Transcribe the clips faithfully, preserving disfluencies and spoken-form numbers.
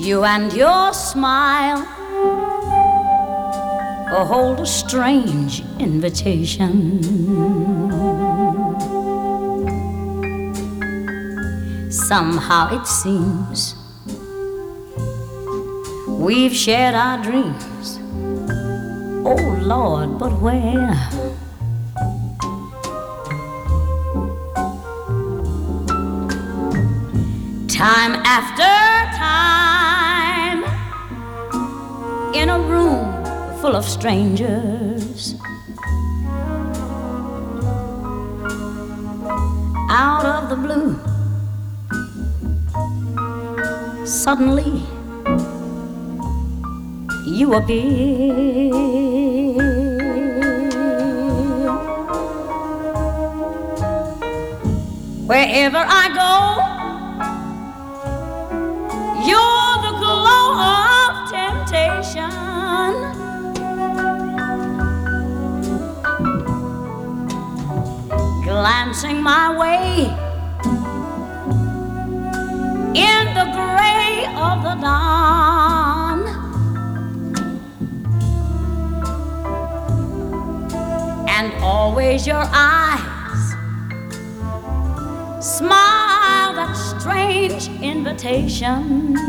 You and your smile hold a strange invitation. Somehow it seems we've shared our dreams. Oh Lord, but where? Time after time, in a room full of strangers, out of the blue, suddenly you appear. Wherever I go, you're the glow of temptation. Glancing my way in the gray of the dawn, and always your eyes smile that strange invitation.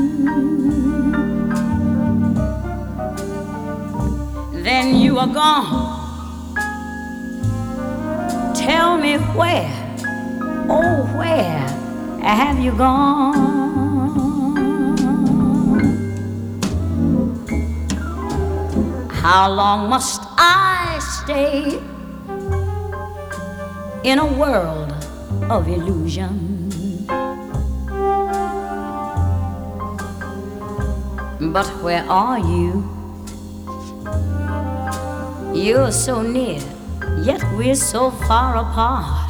Then you are gone. Tell me where, oh where have you gone? How long must I stay in a world of illusion? But where are you? You're so near, yet we're so far apart.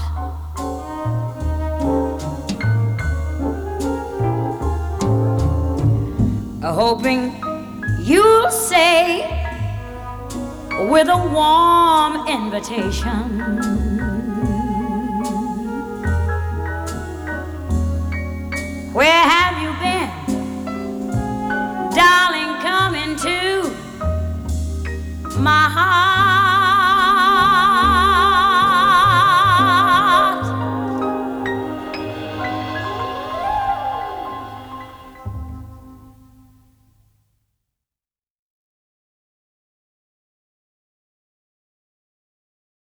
Hoping you'll say with a warm invitation, where have you been, darling? Come into my heart.